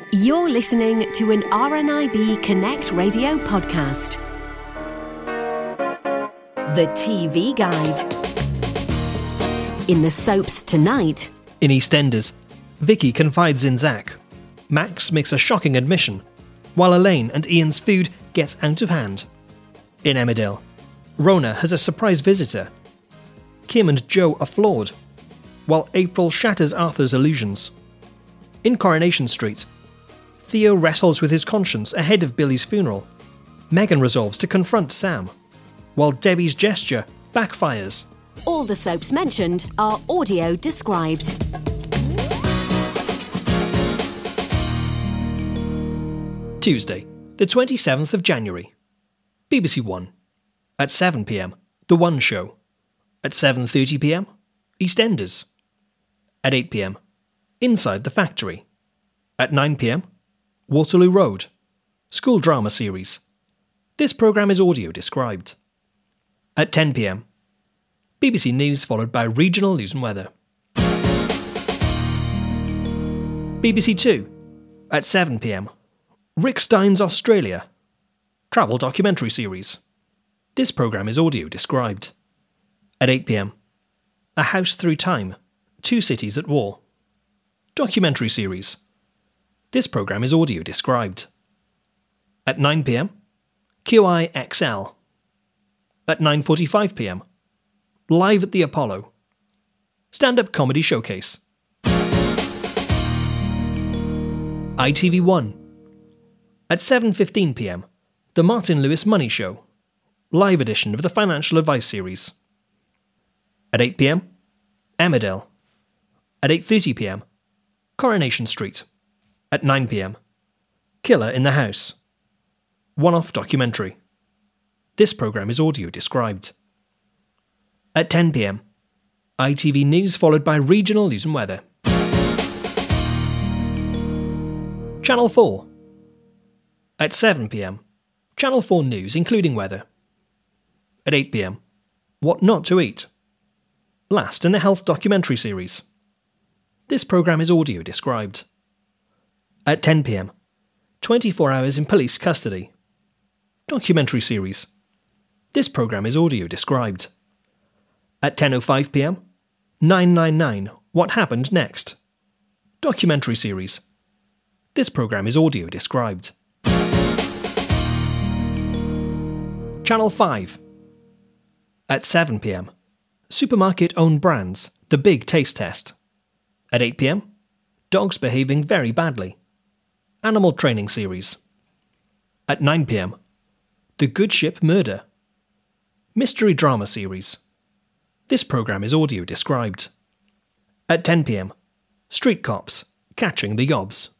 You're listening to an RNIB Connect Radio podcast. The TV Guide. In the soaps tonight. In EastEnders, Vicky confides in Zach. Max makes a shocking admission, while Elaine and Ian's food gets out of hand. In Emmerdale, Rona has a surprise visitor. Kim and Joe are flawed, while April shatters Arthur's illusions. In Coronation Street, Theo wrestles with his conscience ahead of Billy's funeral. Megan resolves to confront Sam, while Debbie's gesture backfires. All the soaps mentioned are audio described. Tuesday, the 27th of January. BBC One. At 7 p.m, The One Show. At 7:30 p.m, EastEnders. At 8 p.m, Inside the Factory. At 9 p.m, Waterloo Road. School drama series. This programme is audio described. At 10 p.m, BBC News followed by regional news and weather. BBC Two. At 7 p.m, Rick Stein's Australia. Travel documentary series. This programme is audio described. At 8 p.m, A House Through Time. Two Cities at War. Documentary series. This programme is audio described. At 9 p.m, QIXL. At 9:45 p.m, Live at the Apollo. Stand-up comedy showcase. ITV1. At 7:15 p.m, The Martin Lewis Money Show. Live edition of the Financial Advice series. At 8 p.m, Emmerdale. At 8:30 p.m, Coronation Street. At 9 p.m, Killer in the House. One-off documentary. This programme is audio described. At 10 p.m, ITV News followed by regional news and weather. Channel 4. At 7 p.m, Channel 4 News including weather. At 8 p.m, What Not to Eat. Last in the health documentary series. This programme is audio described. At 10 p.m, 24 Hours in Police Custody. Documentary series. This programme is audio described. At 10:05 p.m, 999 What Happened Next. Documentary series. This programme is audio described. Channel 5. At 7 p.m, Supermarket Owned Brands, The Big Taste Test. At 8 p.m, Dogs Behaving Very Badly. Animal Training Series. At 9 p.m, The Good Ship Murder. Mystery Drama Series. This programme is audio described. At 10 p.m, Street Cops, Catching the Yobs.